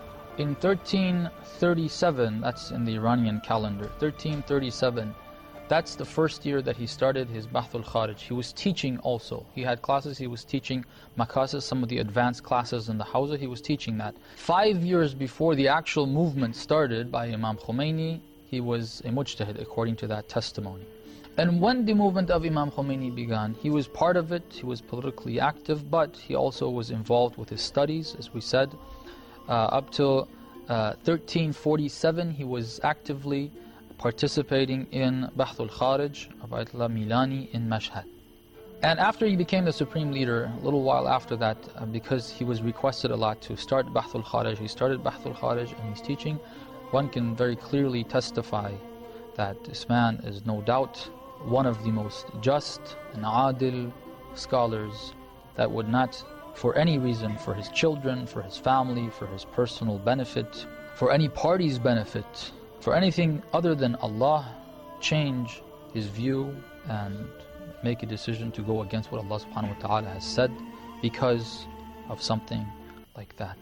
in thirteen thirty-seven, that's in the Iranian calendar, thirteen thirty-seven, that's the first year that he started his Bahth al-Kharij. He was teaching also. He had classes, he was teaching Makasis, some of the advanced classes in the Hawza, he was teaching that. Five years before the actual movement started by Imam Khomeini, he was a mujtahid according to that testimony. And when the movement of Imam Khomeini began, he was part of it, he was politically active, but he also was involved with his studies, as we said. Uh, up till uh, thirteen forty-seven, he was actively participating in Bahth al-Kharij of Ayatollah Milani in Mashhad. And after he became the supreme leader, a little while after that, uh, because he was requested a lot to start Bahth al-Kharij, he started Bahth al-Kharij and he's teaching. One can very clearly testify that this man is no doubt one of the most just and adil scholars that would not, for any reason, for his children, for his family, for his personal benefit, for any party's benefit, for anything other than Allah, change his view and make a decision to go against what Allah subhanahu wa ta'ala has said because of something like that.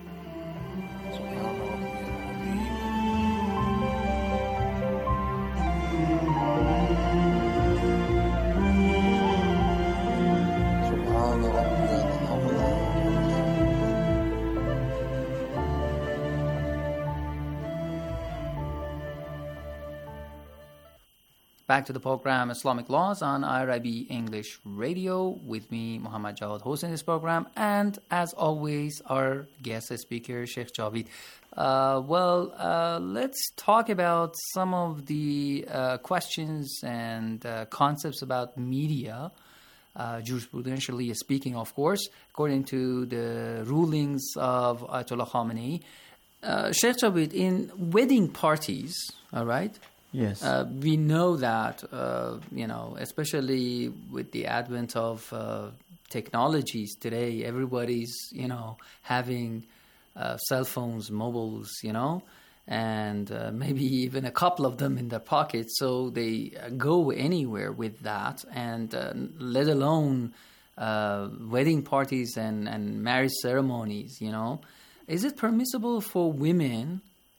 Back to the program Islamic Laws on R I B English Radio with me, Muhammad Jawad, hosting this program, and as always, our guest speaker, Sheikh Javid. Uh, well, uh, let's talk about some of the uh, questions and uh, concepts about media uh, jurisprudentially speaking, of course, according to the rulings of Ayatollah Khamenei. Uh, Sheikh Jabir, in wedding parties, all right? Yes. Uh, we know that, uh, you know, especially with the advent of uh, technologies today, everybody's, you know, having uh, cell phones, mobiles, you know, and uh, maybe even a couple of them in their pockets, so they uh, go anywhere with that, and uh, let alone uh, wedding parties and, and marriage ceremonies, you know. Is it permissible for women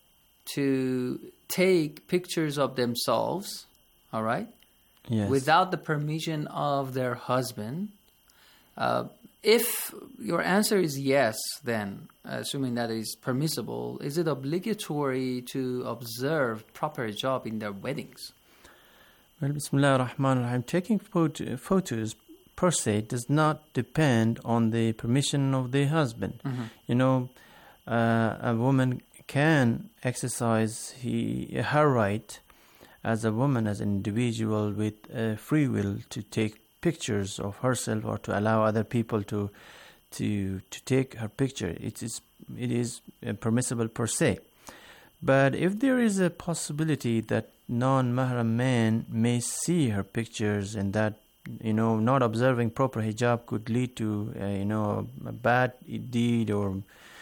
to take pictures of themselves, all right, yes, without the permission of their husband? Uh, if your answer is yes, then, assuming that it is permissible, is it obligatory to observe proper hijab in their weddings? Well, Bismillah ar-Rahman ar-Rahim. Taking photo, photos per se does not depend on the permission of the husband. Mm-hmm. You know, uh, a woman can exercise he, her right as a woman, as an individual with uh, free will to take pictures of herself or to allow other people to to to take her picture. It is it is uh, permissible per se. But if there is a possibility that non-mahram men may see her pictures, and that, you know, not observing proper hijab could lead to uh, you know a bad deed, or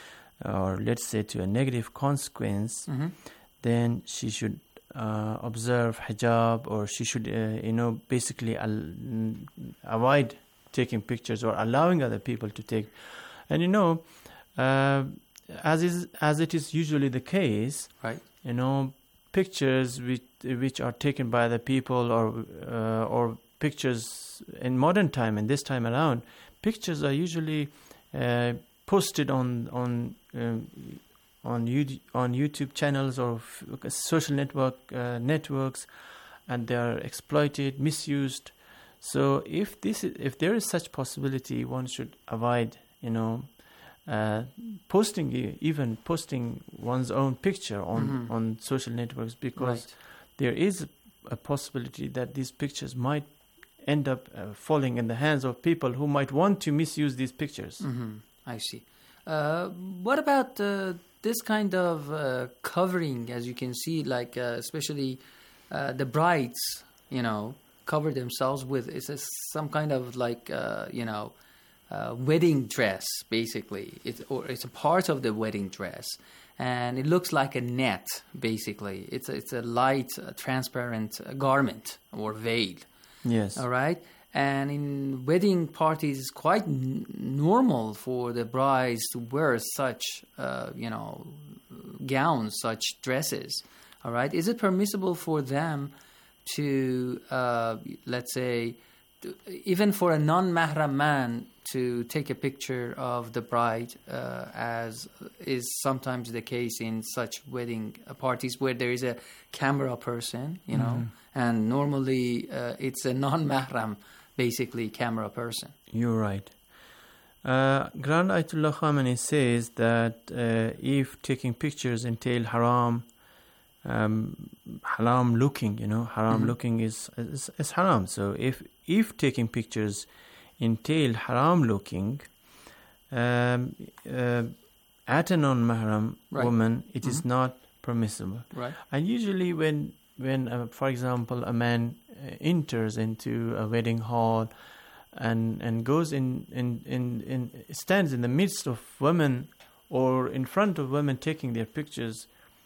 or let's say to a negative consequence, mm-hmm. then she should uh, observe hijab, or she should uh, you know basically al- avoid taking pictures or allowing other people to take. And you know, uh, as is as it is usually the case, right? You know, pictures which which are taken by the people, or uh, or pictures in modern time and this time around, pictures are usually uh, posted on on um, on YouTube, on YouTube channels or f- social network uh, networks, and they are exploited, misused. So if this is, if there is such possibility, one should avoid, you know, uh, posting even posting one's own picture on, mm-hmm. on social networks, because right. there is a possibility that these pictures might end up uh, falling in the hands of people who might want to misuse these pictures. Mm-hmm. I see. Uh, what about uh, this kind of uh, covering, as you can see, like uh, especially uh, the brides, you know, cover themselves with it's a, some kind of like uh, you know uh, wedding dress, basically. It's or it's a part of the wedding dress, and it looks like a net, basically. It's a, it's a light, uh, transparent uh, garment or veil. Yes. All right. And in wedding parties, it's quite n- normal for the brides to wear such, uh, you know, gowns, such dresses. All right. Is it permissible for them to, uh, let's say, to, even for a non-mahram man to take a picture of the bride, uh, as is sometimes the case in such wedding parties where there is a camera person, you know, Mm-hmm. and normally uh, it's a non-mahram, basically, camera person. You're right. Uh, Grand Ayatollah Khamenei says that uh, if taking pictures entail haram, um, haram looking, you know, haram Mm-hmm. looking is, is is haram. So if if taking pictures entail haram looking, um, uh, at a non-mahram Right. woman, it Mhm. is not permissible. Right. And usually when when uh, for example a man uh, enters into a wedding hall and and goes in, in in in stands in the midst of women or in front of women taking their pictures,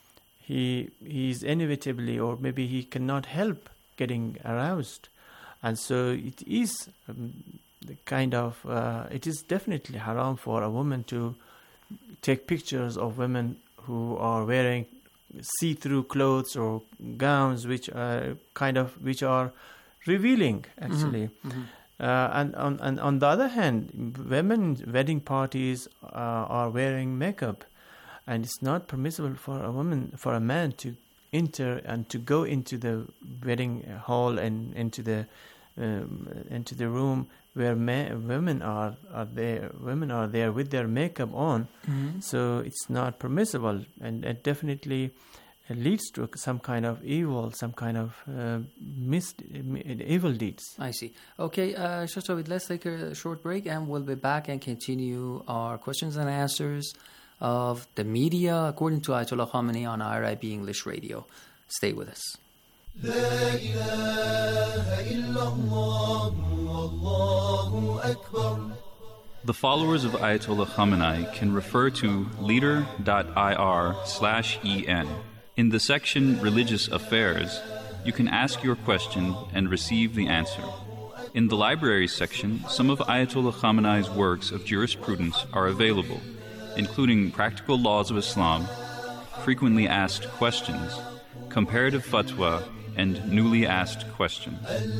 he he's inevitably, or maybe he cannot help getting aroused. And so it is um, the kind of uh, it is definitely haram for a woman to take pictures of women who are wearing see-through clothes or gowns which are kind of which are revealing, actually. Mm-hmm. Mm-hmm. Uh, and on and on the other hand, women wedding parties uh, are wearing makeup, and it's not permissible for a woman for a man to enter and to go into the wedding hall and into the um, into the room where men, women are are there. Women are there with their makeup on, Mhm. so it's not permissible, and it definitely leads to some kind of evil, some kind of uh, mis- evil deeds. I see. Okay, uh, Sheikh Javed, let's take a short break and we'll be back and continue our questions and answers of the media according to Ayatollah Khamenei on I R I B English Radio. Stay with us. لا إله إلا الله والله أكبر. The followers of Ayatollah Khamenei can refer to leader.ir slash en. In the section Religious Affairs, you can ask your question and receive the answer. In the Libraries section, some of Ayatollah Khamenei's works of jurisprudence are available, including Practical Laws of Islam, Frequently Asked Questions, Comparative Fatwa, and Newly Asked Questions.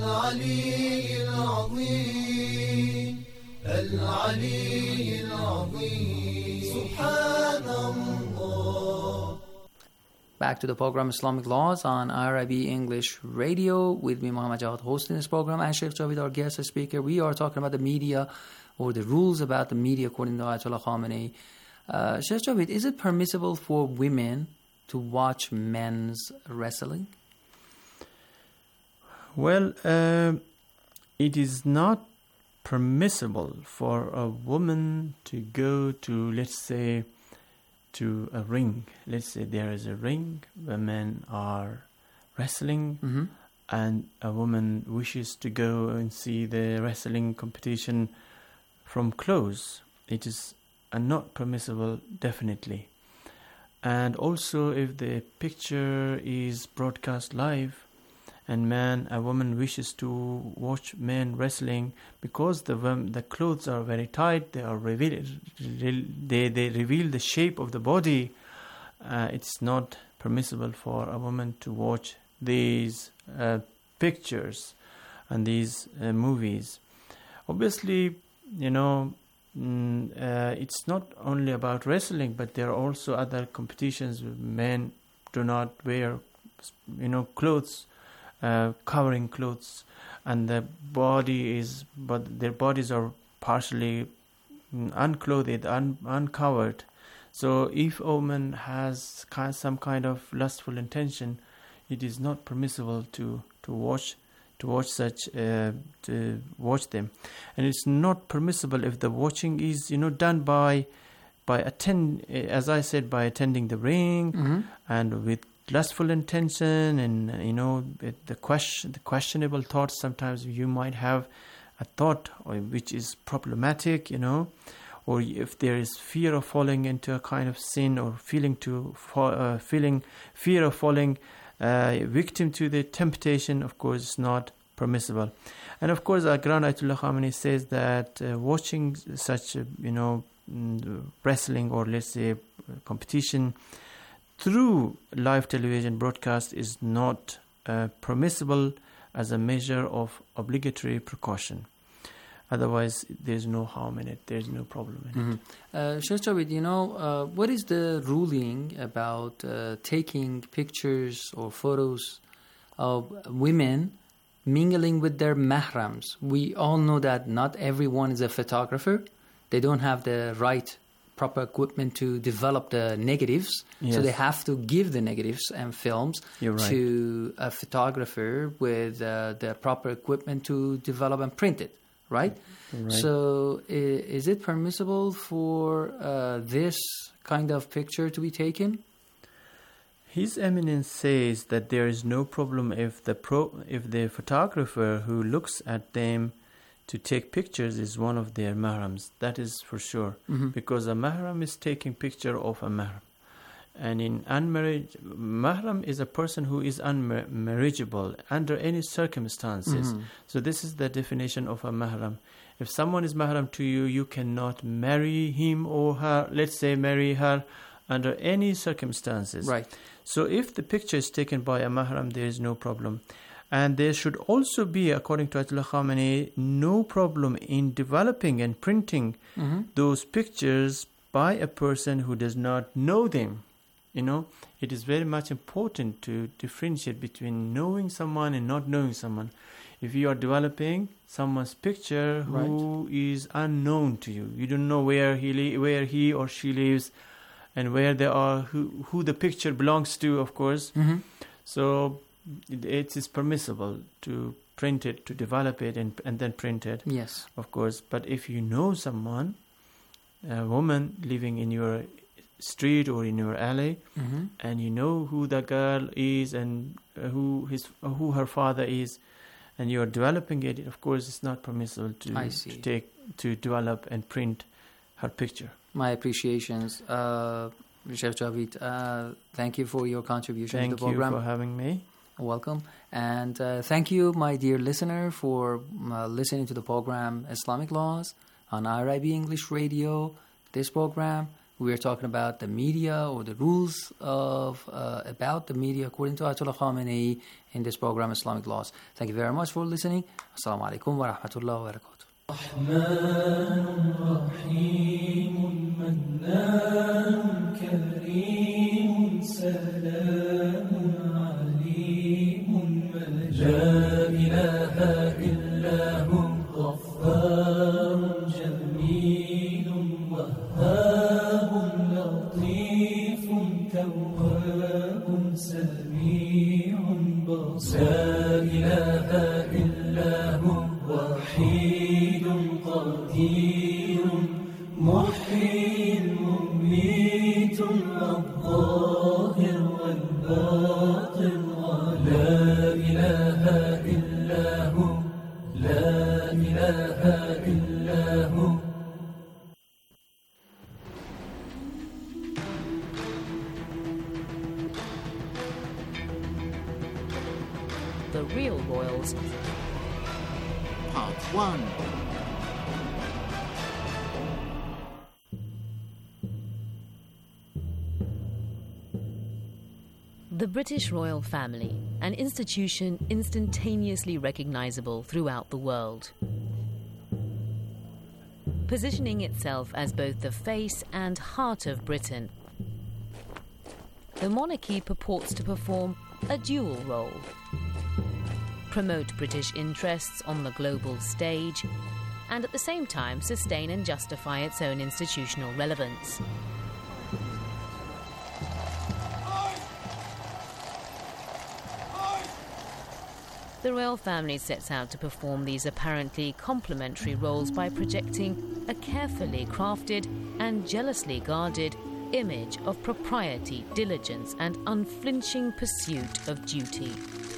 Back to the program Islamic Laws on I R I B English Radio with me, Muhammad Jawad, hosting this program, and Sheikh Javed, our guest speaker. We are talking about the media or the rules about the media according to Ayatollah Khamenei. Uh, Sheikh Javed, is it permissible for women to watch men's wrestling? Well, uh, it is not permissible for a woman to go to, let's say, to a ring. Let's say there is a ring where men are wrestling, mm-hmm. and a woman wishes to go and see the wrestling competition from close. It is uh, not permissible, definitely. And also, if the picture is broadcast live, and man, a woman wishes to watch men wrestling, because the the clothes are very tight, they are reveal, they they reveal the shape of the body. Uh, it's not permissible for a woman to watch these uh, pictures and these uh, movies. Obviously, you know, mm, uh, it's not only about wrestling, but there are also other competitions where men do not wear, you know, clothes. Uh, covering clothes, and the body is, but their bodies are partially unclothed, un- uncovered. So, if a woman has kind, some kind of lustful intention, it is not permissible to, to watch to watch such uh, to watch them, and it's not permissible if the watching is, you know, done by by attend, as I said, by attending the ring, mm-hmm. and with lustful intention, and you know, the question, the questionable thoughts. Sometimes you might have a thought which is problematic, you know, or if there is fear of falling into a kind of sin, or feeling to fall, uh, feeling fear of falling uh, victim to the temptation. Of course, it's not permissible. And of course, our Grand Ayatollah Khamenei says that uh, watching such, uh, you know, wrestling, or let's say competition through live television broadcast is not uh, permissible as a measure of obligatory precaution. Otherwise, there's no harm in it. There's no problem in mm-hmm. it. Uh, Sheikh Javed, you know, uh, what is the ruling about uh, taking pictures or photos of women mingling with their mahrams? We all know that not everyone is a photographer. They don't have the right proper equipment to develop the negatives, yes. So they have to give the negatives and films right. to a photographer with uh, the proper equipment to develop and print it, right? right. So is it permissible for uh, this kind of picture to be taken? His Eminence says that there is no problem if the pro if the photographer who looks at them to take pictures is one of their mahrams. That is for sure. Mm-hmm. Because a mahram is taking picture of a mahram. And in unmarried, mahram is a person who is unmarriageable under any circumstances. Mm-hmm. So this is the definition of a mahram. If someone is mahram to you, you cannot marry him or her, let's say marry her under any circumstances. Right. So if the picture is taken by a mahram, there is no problem. And there should also be, according to Ayatollah Khamenei, no problem in developing and printing mm-hmm. those pictures by a person who does not know them. You know, it is very much important to differentiate between knowing someone and not knowing someone. If you are developing someone's picture who right. is unknown to you, you don't know where he li- where he or she lives, and where they are, who, who the picture belongs to, of course. Mm-hmm. So it, it is permissible to print it, to develop it, and, and then print it. Yes. Of course. But if you know someone, a woman living in your street or in your alley, mm-hmm. and you know who the girl is and uh, who his uh, who her father is, and you are developing it, of course it's not permissible to, I see. to take to develop and print her picture. My appreciations, uh, Chef Javed. Uh, thank you for your contribution Thank to the program. Thank you for having me. Welcome. And uh, thank you, my dear listener, for uh, listening to the program Islamic Laws on I R I B English Radio. This program, we are talking about the media or the rules of uh, about the media according to Ayatollah Khamenei in this program Islamic Laws. Thank you very much for listening. Assalamu alaikum wa rahmatullahi wa barakatuh. لا إله إلا هو غفار جميل وهاب لطيف تواب سميع بصير لا إله إلا هو وحيد قدير محيي مميت الظاهر والباطن لا إله إلا هو لا إله إلا هو. The Real Royals. Part one. The British royal family, an institution instantaneously recognizable throughout the world. Positioning itself as both the face and heart of Britain, the monarchy purports to perform a dual role. Promote British interests on the global stage, and at the same time sustain and justify its own institutional relevance. The royal family sets out to perform these apparently complementary roles by projecting a carefully crafted and jealously guarded image of propriety, diligence, and unflinching pursuit of duty.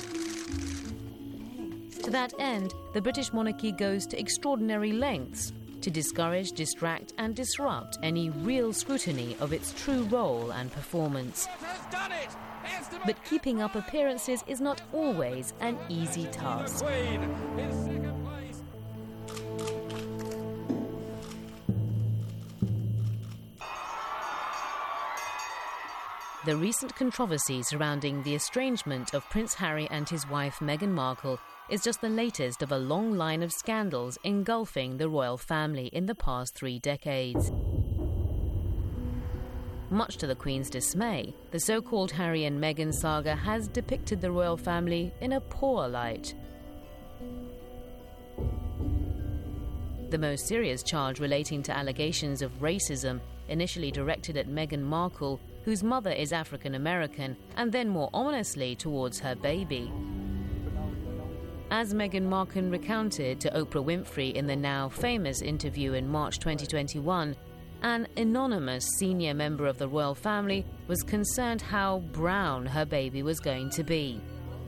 To that end, the British monarchy goes to extraordinary lengths to discourage, distract, and disrupt any real scrutiny of its true role and performance. But keeping up appearances is not always an easy task. The recent controversy surrounding the estrangement of Prince Harry and his wife Meghan Markle is just the latest of a long line of scandals engulfing the royal family in the past three decades. Much to the Queen's dismay, the so-called Harry and Meghan saga has depicted the royal family in a poor light. The most serious charge relating to allegations of racism, initially directed at Meghan Markle, whose mother is African American, and then more ominously towards her baby. As Meghan Markle recounted to Oprah Winfrey in the now famous interview in March twenty twenty-one, an anonymous senior member of the royal family was concerned how brown her baby was going to be.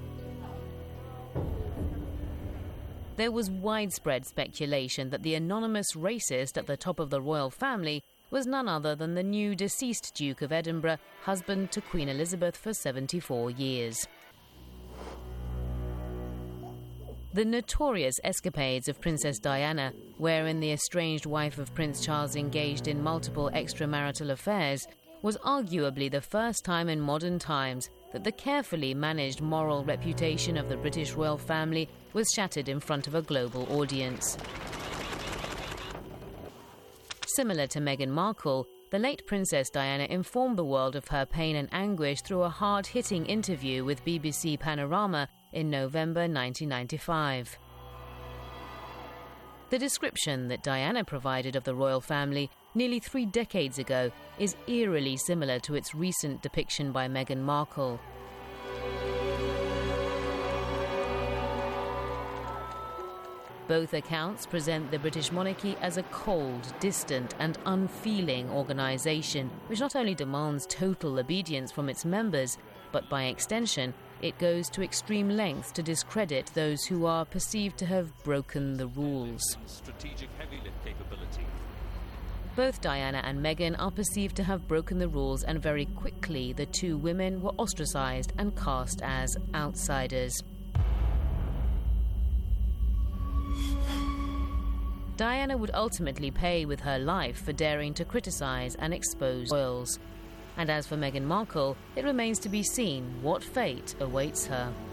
There was widespread speculation that the anonymous racist at the top of the royal family was none other than the new deceased Duke of Edinburgh, husband to Queen Elizabeth for seventy-four years. The notorious escapades of Princess Diana, wherein the estranged wife of Prince Charles engaged in multiple extramarital affairs, was arguably the first time in modern times that the carefully managed moral reputation of the British royal family was shattered in front of a global audience. Similar to Meghan Markle, the late Princess Diana informed the world of her pain and anguish through a hard-hitting interview with B B C Panorama in November nineteen ninety-five. The description that Diana provided of the royal family nearly three decades ago is eerily similar to its recent depiction by Meghan Markle. Both accounts present the British monarchy as a cold, distant and unfeeling organisation, which not only demands total obedience from its members, but by extension, it goes to extreme lengths to discredit those who are perceived to have broken the rules. Strategic heavy lift capability. Both Diana and Meghan are perceived to have broken the rules, and very quickly the two women were ostracised and cast as outsiders. Diana would ultimately pay with her life for daring to criticise and expose royals. And as for Meghan Markle, it remains to be seen what fate awaits her.